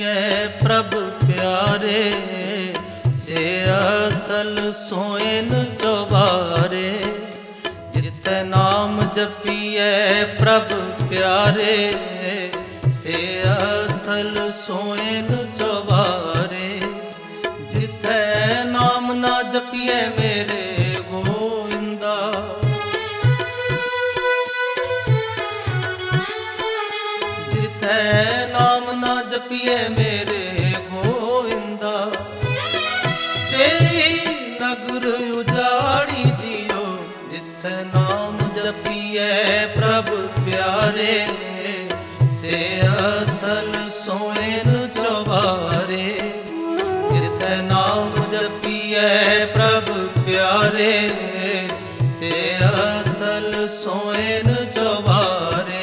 जपिए प्रभु प्यारे, से स्थल सोएन चौबारे। जिते नाम जपिए प्रभु प्यारे, से स्थल सोएन चौबारे। जिते नाम ना जपिए मेरे गोविंदा, जिते नाम ना जपिए मेरे गोविंदा, से नगर उजाड़ी दियो। जिते नाम जपिए प्रभु प्यारे, से स्थल सोएन चौबारे। जिते नाम जपिए प्रभु प्यारे, से स्थल सोएन चौबारे।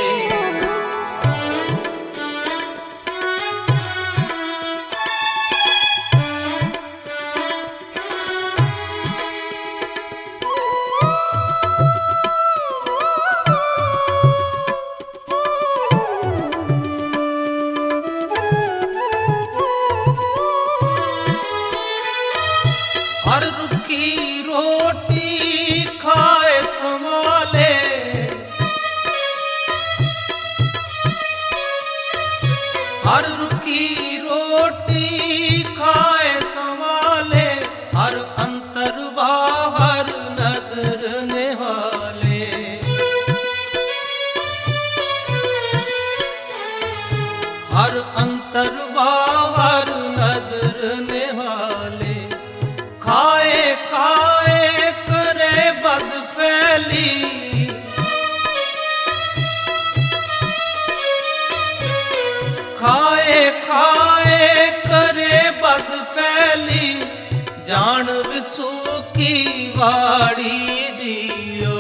हर रुखी रोटी खाए संभाले, हर रुखी रोटी खाए संभाले। हर अंतर बाहर नदर निहाले, हर अंतर बाहर नदर निहाले। खाए खाए करे बद फैली, खाए खाए करे बद फैली। जान विसु की वाड़ी जियो,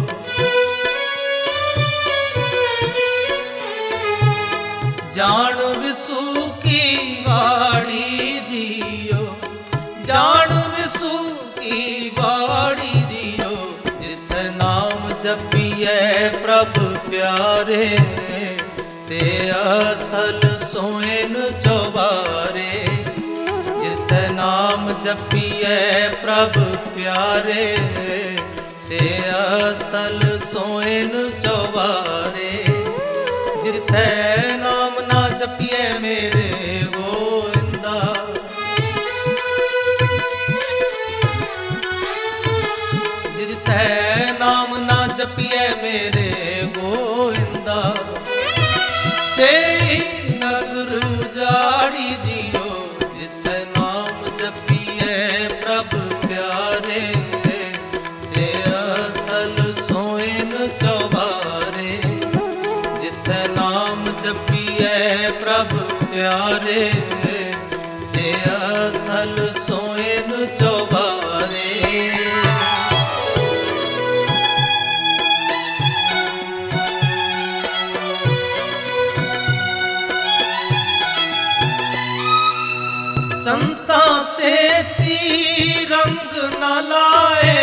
जान विसु की वाड़ी जियो, जान विसु की वाड़ी जियो। जिते नाम जपिए प्रभु प्यारे, से स्थल सोएन चौबारे। जिते नाम जपिए प्रभु प्यारे, से स्थल सोएन चौबारे। जिते नाम ना जपिए मेरे गोविंदा, जिते नाम ना जपिए मेरे गोविंदा, से नगर उजाड़ी दियो। जिते नाम जपिए प्रभु प्यारे, से स्थल सोएन चौबारे। जिते नाम जपिए प्रभु प्यारे, से स्थल सोएन चौबारे। संता से रंग न लाए,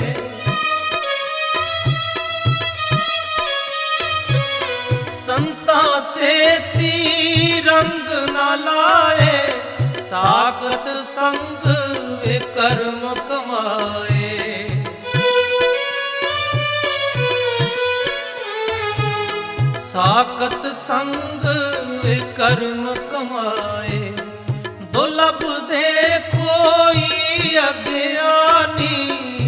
संता से रंग न लाए। साकत संग वे कर्म कमाए, साकत संग वे कर्म कमाए। दुर्लभ दे कोई अज्ञानी,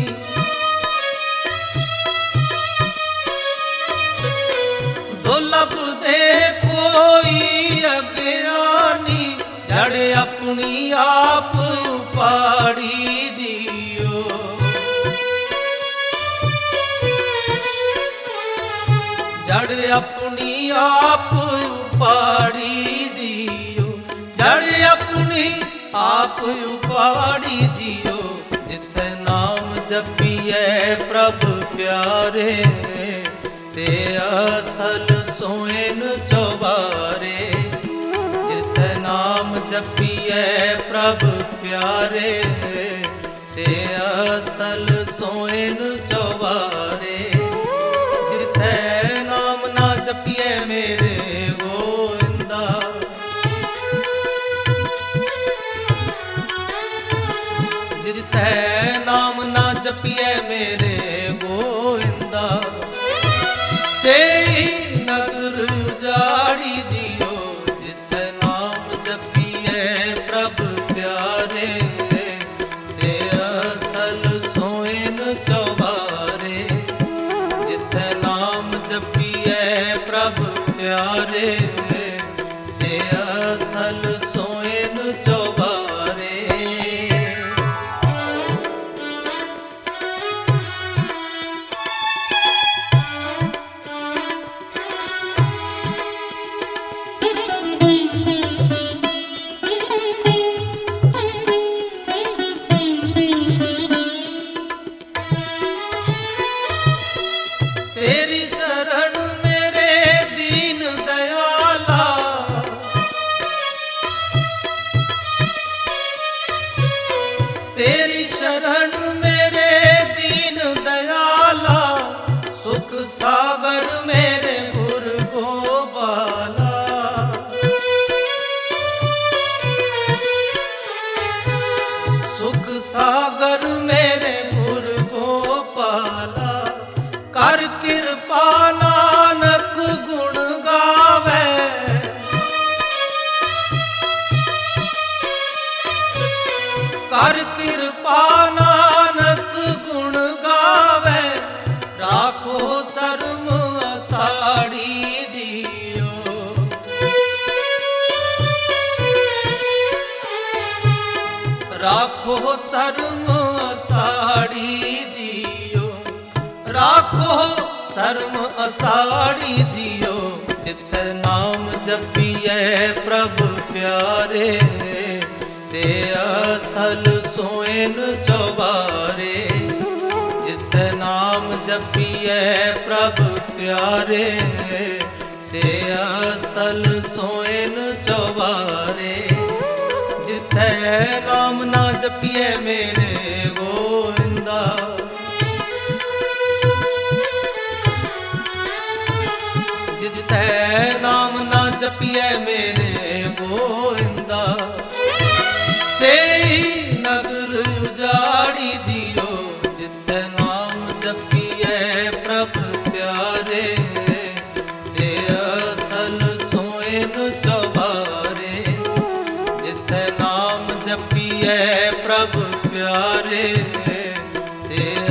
दुर्लभ दे कोई अज्ञानी। जड़ अपनी आप उपाड़ी दियो, जड़ अपनी आप उपाड़ी दियो, जड़ अपनी आप उपाड़ी दियो। जिते नाम जपिए प्रभु प्यारे, से स्थल सोएन चौबारे। जिते नाम जपिए प्रभु प्यारे, से स्थल सोएन चौबारे। जिते नाम ना जपिए मेरे गोविंदा, जपिए मेरे गोविंदा, से नगर उजाड़ी दियो, जित नाम जपिए प्रभ प्यारे, से स्थल सोइन चौबारे, जित नाम जपिए प्रभ प्यारे, से स्थल सोइन चौबारे। तेरी शरण मेरे दीन दयाला, तेरी शरण मेरे दीन दयाला, सुख सागर मेरे गुर गोपाला, सुख सागर मेरे गुर गोपाला, कर कृपा नानक गुण गावे, कर कृपा नानक गुण गावे, राखो शर्म असाड़ी जियो, राखो शर्म असाड़ी जियो, राखो शर्म असाड़ी जियो, जित नाम जपिए प्रभ प्यारे, से स्थल सोइन चौबारे, जित नाम जपिए प्रभ प्यारे, से स्थल सोइन चौबारे, जिथे नाम ना जपिए मेरे गोविंदा, जिथे नाम ना जपिए मेरे गोविंदा, से नगर उजाड़ी दियो, जित नाम जपिए प्रभ प्यारे, से स्थल सोइन चौबारे, जित नाम जपिए प्रभ प्यारे, से